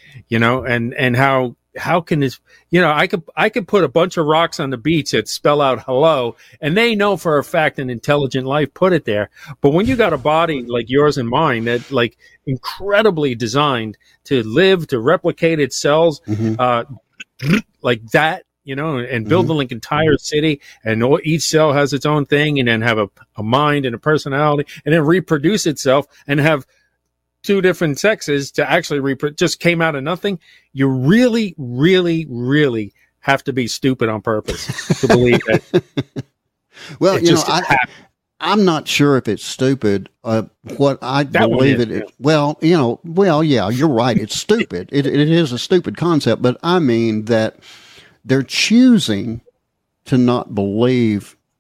and how can this, I could put a bunch of rocks on the beach that spell out hello, and they know for a fact an intelligent life put it there. But when you got a body like yours and mine that like incredibly designed to live, to replicate its cells, like that, and build like entire city, and each cell has its own thing, and then have a mind and a personality, and then reproduce itself and have two different sexes to actually just came out of nothing. You really, really, really have to be stupid on purpose to believe that. Well, I'm not sure if it's stupid. What I believe it is. Well, yeah, you're right. It's stupid. It is a stupid concept, but I mean that they're choosing to not believe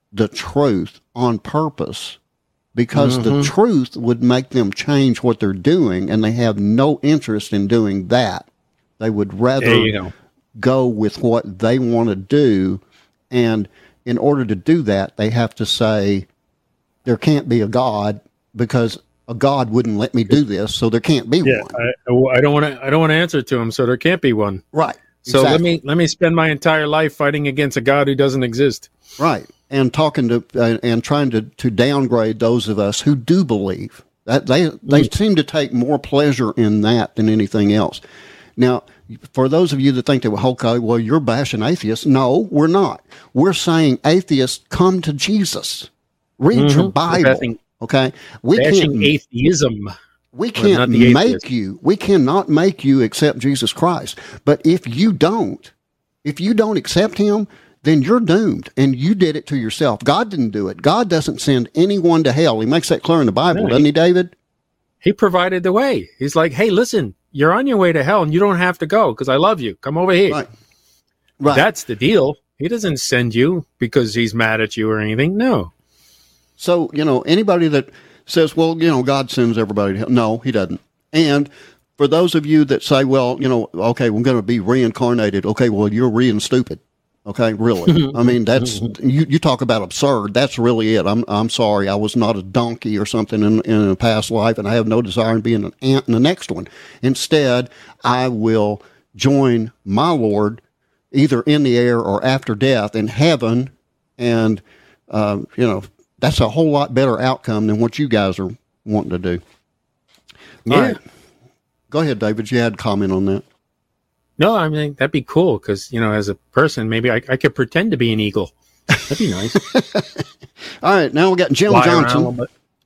the truth on purpose because the truth would make them change what they're doing, and they have no interest in doing that. They would rather go with what they want to do, and in order to do that, they have to say there can't be a God because a God wouldn't let me do this, so there can't be one. I don't want to answer to him, so there can't be one. Right. So exactly. let me spend my entire life fighting against a God who doesn't exist. Right. And talking to and trying to downgrade those of us who do believe. That they seem to take more pleasure in that than anything else. Now, for those of you that think that, okay, well, you're bashing atheists. No, we're not. We're saying atheists, come to Jesus. Read your Bible. Okay? Bashing atheism. We can't make you. We cannot make you accept Jesus Christ. But if you don't accept him, then you're doomed, and you did it to yourself. God didn't do it. God doesn't send anyone to hell. He makes that clear in the Bible, doesn't he, David? He provided the way. He's like, hey, listen, you're on your way to hell, and you don't have to go because I love you. Come over here. Right. That's the deal. He doesn't send you because he's mad at you or anything. No. So, anybody that says, well, God sends everybody to hell. No, he doesn't. And for those of you that say, well, okay, we're going to be reincarnated. Okay, well, you're stupid. Okay, really. I mean, that's, you talk about absurd. That's really it. I'm sorry. I was not a donkey or something in a past life, and I have no desire in being an ant in the next one. Instead, I will join my Lord either in the air or after death in heaven. And, that's a whole lot better outcome than what you guys are wanting to do. Yeah. All right. Go ahead, David. You had a comment on that. No, I mean, that'd be cool because, as a person, maybe I could pretend to be an eagle. That'd be nice. All right. Now we got Jim Johnson.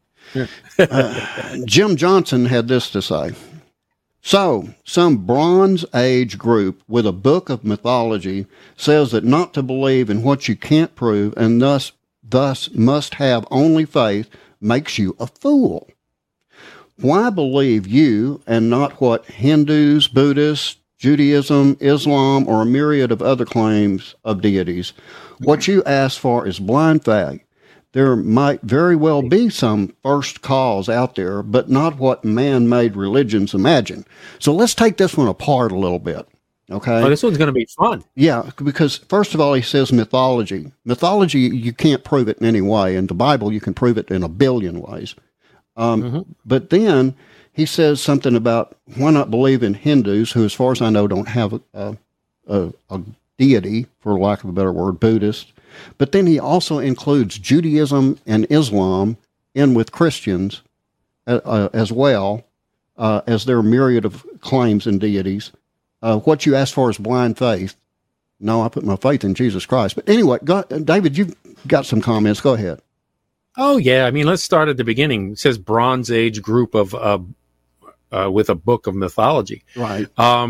Jim Johnson had this to say. So, some Bronze Age group with a book of mythology says that not to believe in what you can't prove and thus must have only faith makes you a fool. Why believe you and not what Hindus, Buddhists, Judaism, Islam, or a myriad of other claims of deities? What you ask for is blind faith. There might very well be some first cause out there, but not what man-made religions imagine. So let's take this one apart a little bit, okay? Oh, this one's going to be fun. Yeah, because first of all, he says mythology. Mythology, you can't prove it in any way. In the Bible, you can prove it in a billion ways. But then he says something about why not believe in Hindus, who, as far as I know, don't have a deity, for lack of a better word, Buddhist. But then he also includes Judaism and Islam in with Christians as well, as their myriad of claims and deities. What you ask for is blind faith. No, I put my faith in Jesus Christ. But anyway, David, you've got some comments. Go ahead. Oh, yeah. I mean, let's start at the beginning. It says Bronze Age group of with a book of mythology. Right.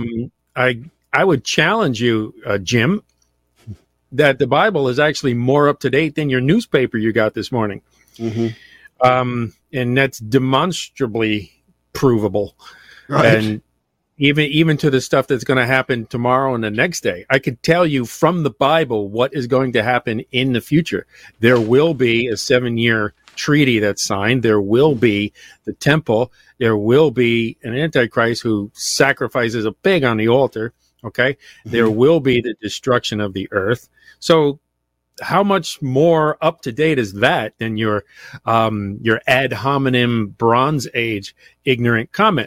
I would challenge you, Jim, that the Bible is actually more up to date than your newspaper you got this morning. And that's demonstrably provable. Right. And even to the stuff that's going to happen tomorrow and the next day, I could tell you from the Bible what is going to happen in the future. There will be a 7-year treaty that's signed. There will be the temple. There will be an Antichrist who sacrifices a pig on the altar. Okay. There will be the destruction of the earth. So how much more up to date is that than your ad hominem Bronze Age ignorant comment?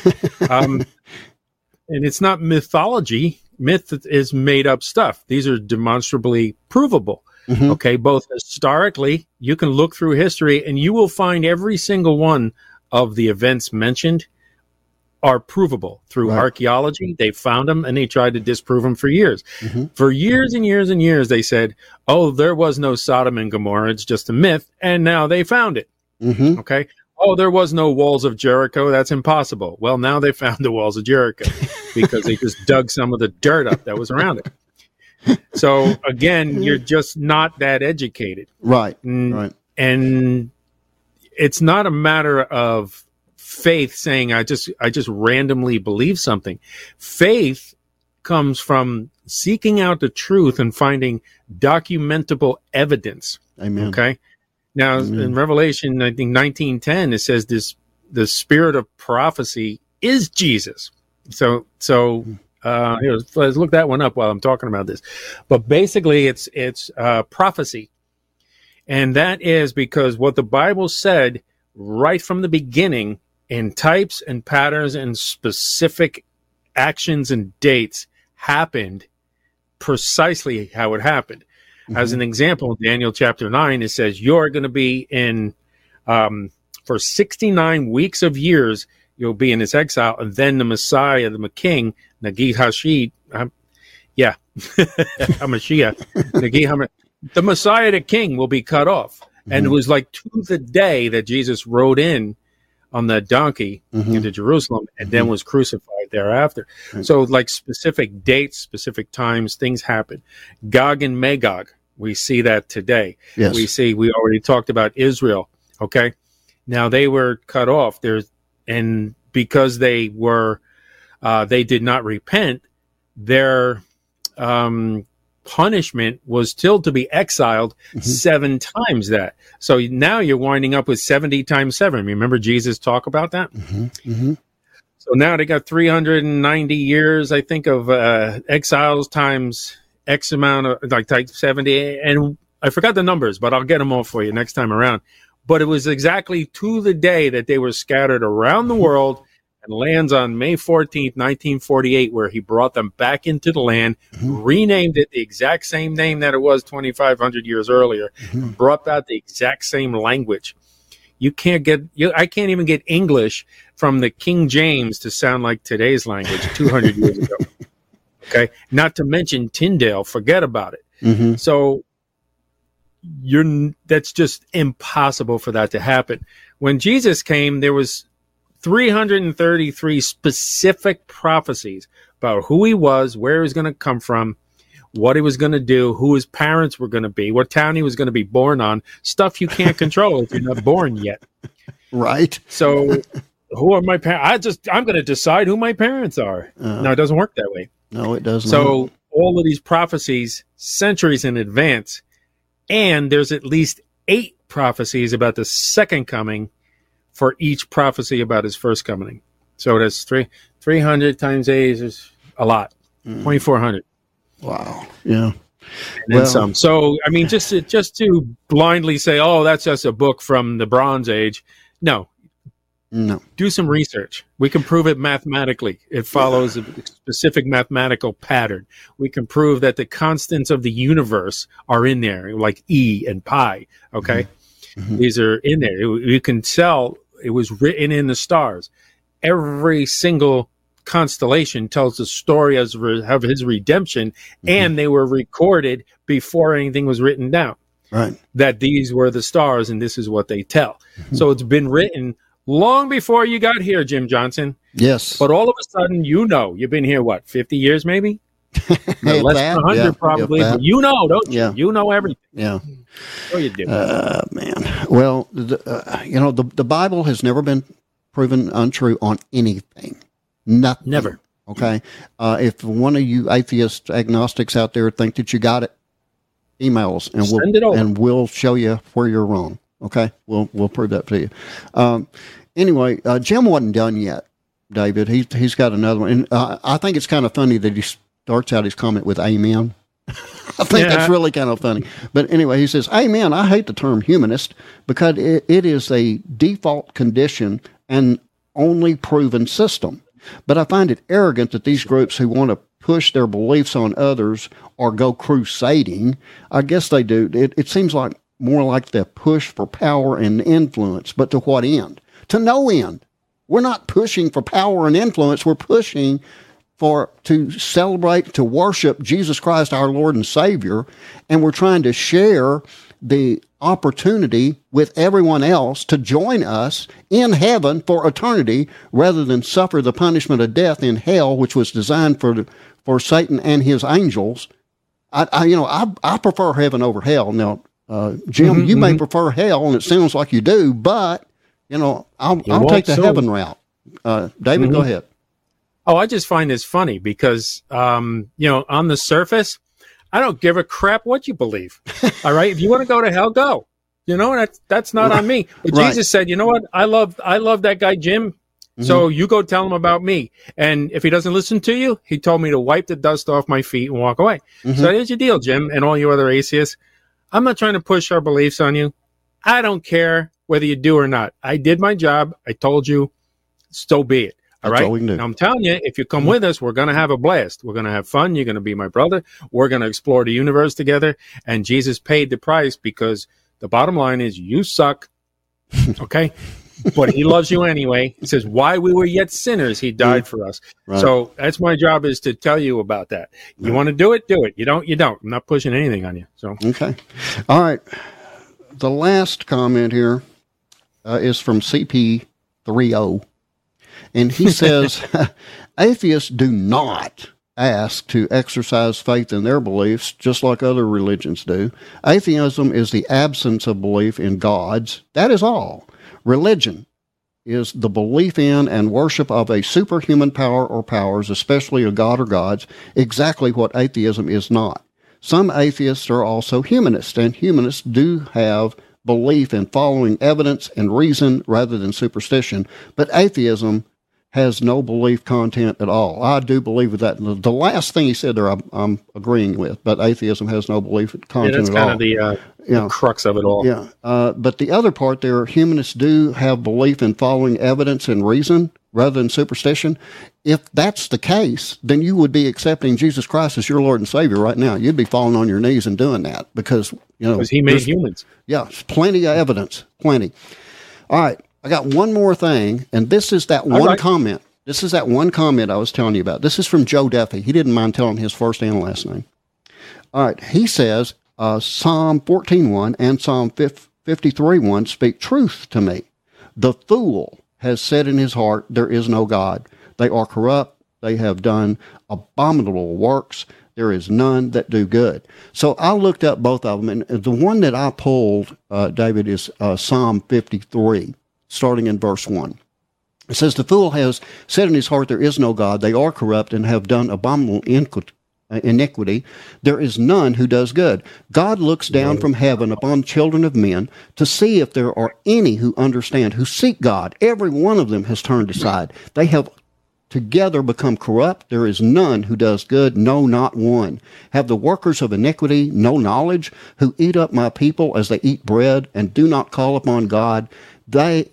And it's not mythology. Myth is made up stuff. These are demonstrably provable. Okay. Both historically, you can look through history and you will find every single one of the events mentioned are provable through archaeology. They found them and they tried to disprove them for years. For years and years and years, they said, oh, there was no Sodom and Gomorrah. It's just a myth. And now they found it. Okay. Oh, there was no walls of Jericho. That's impossible. Well, now they found the walls of Jericho because they just dug some of the dirt up that was around it. So again, you're just not that educated. Right. And it's not a matter of faith saying I just randomly believe something. Faith comes from seeking out the truth and finding documentable evidence. Amen. Okay. Now, in Revelation, I think 19:10, it says the spirit of prophecy is Jesus. So let's look that one up while I'm talking about this. But basically, it's prophecy, and that is because what the Bible said right from the beginning in types and patterns and specific actions and dates happened precisely how it happened. As an example, Daniel chapter 9, it says, you're going to be in, for 69 weeks of years, you'll be in this exile, and then the Messiah, the King, Nagid Hashid, Hamashiach, the Messiah, the King, will be cut off. And it was like to the day that Jesus rode in on that donkey into Jerusalem and then was crucified thereafter. So like specific dates, specific times, things happen. Gog and Magog, we see that today. Yes. We already talked about Israel. Okay. Now they were cut off. And because they did not repent, their punishment was still to be exiled 7 times that. So now you're winding up with 70 times 7. Remember Jesus talk about that? So now they got 390 years, I think, of exiles times X amount of like 70. And I forgot the numbers, but I'll get them all for you next time around. But it was exactly to the day that they were scattered around the world and lands on May 14th, 1948, where he brought them back into the land, renamed it the exact same name that it was 2,500 years earlier, brought back the exact same language. I can't even get English from the King James to sound like today's language 200 years ago. Okay. Not to mention Tyndale, forget about it. So that's just impossible for that to happen. When Jesus came, there was 333 specific prophecies about who he was, where he was going to come from, what he was going to do, who his parents were going to be, what town he was going to be born on, stuff you can't control if you're not born yet. Right. So who are my parents? I'm going to decide who my parents are. No, it doesn't work that way. No, it doesn't. So all of these prophecies, centuries in advance, and there's at least 8 prophecies about the second coming for each prophecy about his first coming. So that's 300 times 8 is a lot. 2,400. Wow. Yeah. And then some. So, I mean, just to blindly say, oh, that's just a book from the Bronze Age. No. Do some research. We can prove it mathematically. It follows a specific mathematical pattern. We can prove that the constants of the universe are in there, like E and pi. Okay. These are in there. You can tell it was written in the stars. Every single constellation tells the story of his redemption, and they were recorded before anything was written down. Right. That these were the stars, and this is what they tell. So it's been written long before you got here, Jim Johnson. Yes. But all of a sudden, you've been here, 50 years maybe? Less than 100 probably. But don't you? You know everything. Yeah. Oh, you do. Man. Well, the Bible has never been proven untrue on anything. Nothing. Never. Okay. If one of you atheist agnostics out there think that you got it, email us and we'll show you where you're wrong. Okay. We'll prove that to you. Anyway, Jim wasn't done yet, David. He's got another one. And I think it's kind of funny that he starts out his comment with amen. I think that's really kind of funny. But anyway, he says, amen. I hate the term humanist because it is a default condition and only proven system. But I find it arrogant that these groups who want to push their beliefs on others or go crusading, I guess they do. It seems like more like the push for power and influence, but to what end? To no end. We're not pushing for power and influence. We're pushing to celebrate, to worship Jesus Christ, our Lord and Savior, and we're trying to share the opportunity with everyone else to join us in heaven for eternity rather than suffer the punishment of death in hell, which was designed for Satan and his angels. I prefer heaven over hell. Now, Jim, you may prefer hell, and it sounds like you do, but I'll take the heaven route. David, go ahead. Oh, I just find this funny because, on the surface, I don't give a crap what you believe. All right. If you want to go to hell, go. That's not on me. But Jesus said, you know what? I love that guy, Jim. So you go tell him about me. And if he doesn't listen to you, he told me to wipe the dust off my feet and walk away. So here's your deal, Jim, and all you other atheists. I'm not trying to push our beliefs on you. I don't care whether you do or not. I did my job. I told you. So be it. All right. Now, I'm telling you, if you come with us, we're going to have a blast. We're going to have fun. You're going to be my brother. We're going to explore the universe together. And Jesus paid the price because the bottom line is you suck. Okay. But he loves you anyway. He says, while we were yet sinners, he died for us. Right. So that's my job, is to tell you about that. You want to do it, do it. You don't, you don't. I'm not pushing anything on you. So okay. All right. The last comment here is from CP30. And he says, atheists do not ask to exercise faith in their beliefs, just like other religions do. Atheism is the absence of belief in gods. That is all. Religion is the belief in and worship of a superhuman power or powers, especially a god or gods, exactly what atheism is not. Some atheists are also humanists, and humanists do have belief in following evidence and reason rather than superstition, but atheism has no belief content at all. I do believe with that. The last thing he said there, I'm agreeing with, but atheism has no belief content at all. That's kind of the crux of it all. Yeah, but the other part there, humanists do have belief in following evidence and reason rather than superstition. If that's the case, then you would be accepting Jesus Christ as your Lord and Savior right now. You'd be falling on your knees and doing that because he made humans. Yeah, plenty of evidence, plenty. All right. I got one more thing, and this is that one comment. This is that one comment I was telling you about. This is from Joe Duffy. He didn't mind telling his first and last name. All right. He says, Psalm 14:1 and Psalm 53:1 speak truth to me. The fool has said in his heart, there is no God. They are corrupt. They have done abominable works. There is none that do good. So I looked up both of them, and the one that I pulled, David, is Psalm 53. Starting in verse 1. It says, the fool has said in his heart, there is no God. They are corrupt and have done abominable iniquity. There is none who does good. God looks down from heaven upon children of men to see if there are any who understand, who seek God. Every one of them has turned aside. They have together become corrupt. There is none who does good, no, not one. Have the workers of iniquity no knowledge, who eat up my people as they eat bread and do not call upon God? They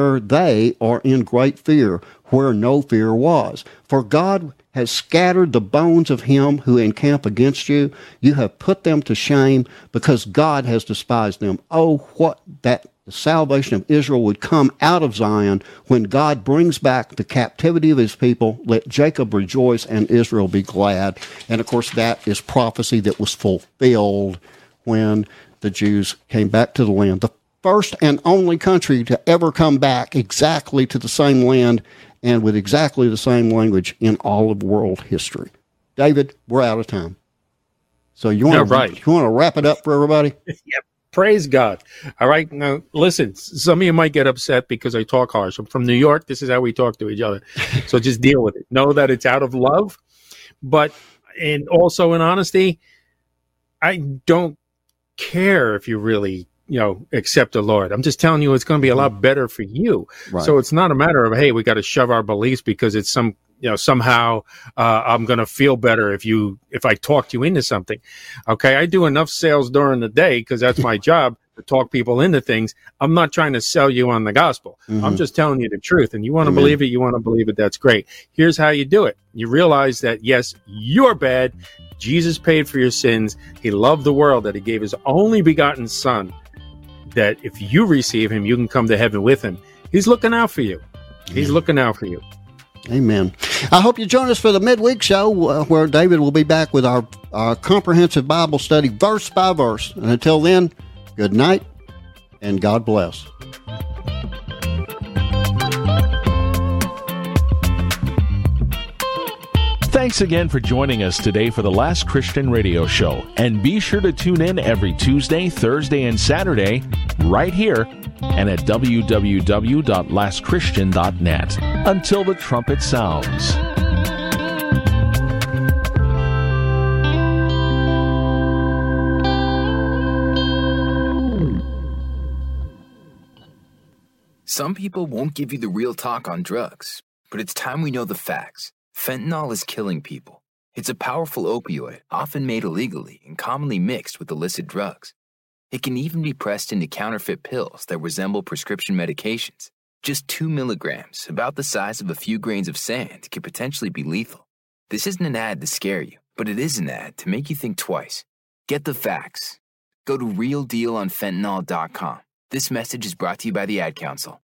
are in great fear, where no fear was. For God has scattered the bones of him who encamp against you. You have put them to shame, because God has despised them. Oh, what that the salvation of Israel would come out of Zion when God brings back the captivity of his people. Let Jacob rejoice and Israel be glad. And of course, that is prophecy that was fulfilled when the Jews came back to the land. The first and only country to ever come back exactly to the same land and with exactly the same language in all of world history. David, we're out of time. So you want to wrap it up for everybody? Yep. Praise God. All right. Now, listen, some of you might get upset because I talk harsh. I'm from New York. This is how we talk to each other. So just deal with it. Know that it's out of love, and also in honesty, I don't care if you really accept the Lord. I'm just telling you, it's going to be a lot better for you. Right. So it's not a matter of, hey, we got to shove our beliefs because it's somehow I'm going to feel better if I talk you into something. Okay. I do enough sales during the day because that's my job, to talk people into things. I'm not trying to sell you on the gospel. Mm-hmm. I'm just telling you the truth. And you want to believe it. You want to believe it. That's great. Here's how you do it. You realize that, yes, you're bad. Jesus paid for your sins. He loved the world, that he gave his only begotten son, that if you receive him, you can come to heaven with him. He's looking out for you. He's looking out for you. Amen. I hope you join us for the midweek show where David will be back with our comprehensive Bible study verse by verse. And until then, good night and God bless. Thanks again for joining us today for the Last Christian Radio Show. And be sure to tune in every Tuesday, Thursday, and Saturday right here and at www.lastchristian.net. Until the trumpet sounds. Some people won't give you the real talk on drugs, but it's time we know the facts. Fentanyl is killing people. It's a powerful opioid, often made illegally and commonly mixed with illicit drugs. It can even be pressed into counterfeit pills that resemble prescription medications. Just 2 milligrams, about the size of a few grains of sand, can potentially be lethal. This isn't an ad to scare you, but it is an ad to make you think twice. Get the facts. Go to realdealonfentanyl.com. This message is brought to you by the Ad Council.